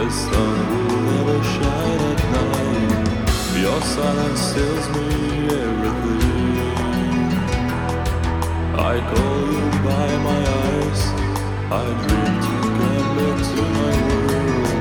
The sun will never shine at night. Your silence tells me everything. I call you by my eyes. I dream to come back to my world.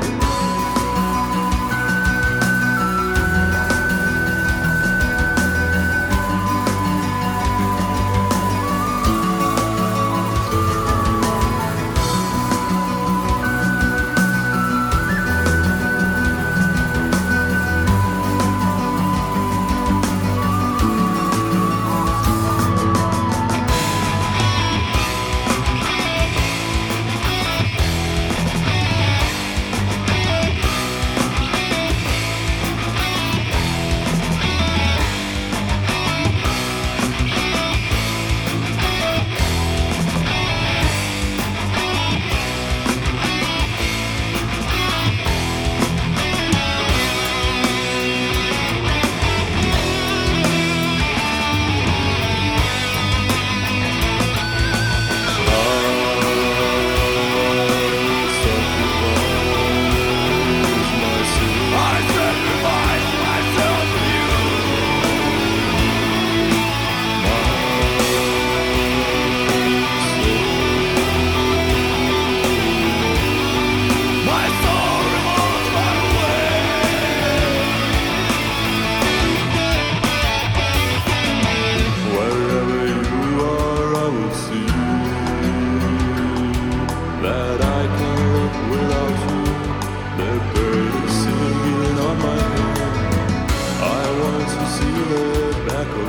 That I can live without you. The bird is singing on my head. I want to see the back of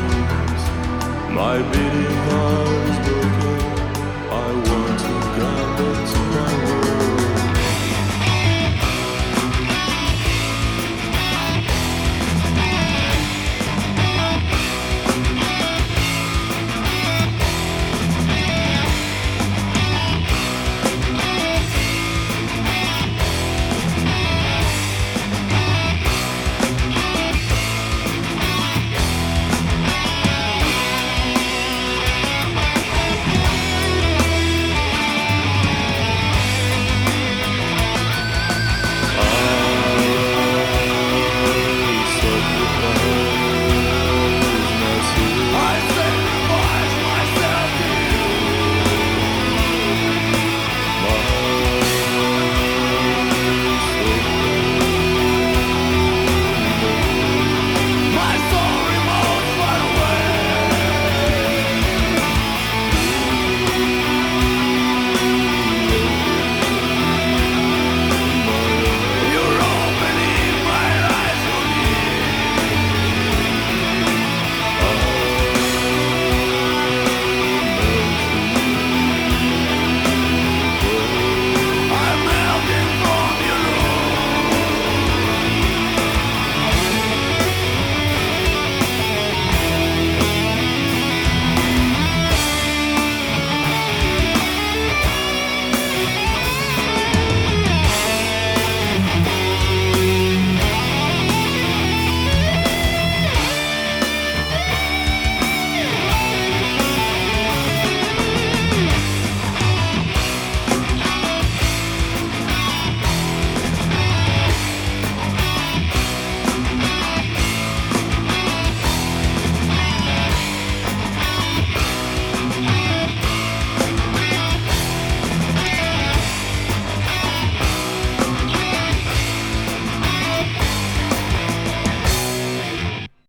dreams. My beating heart is broken. I want to come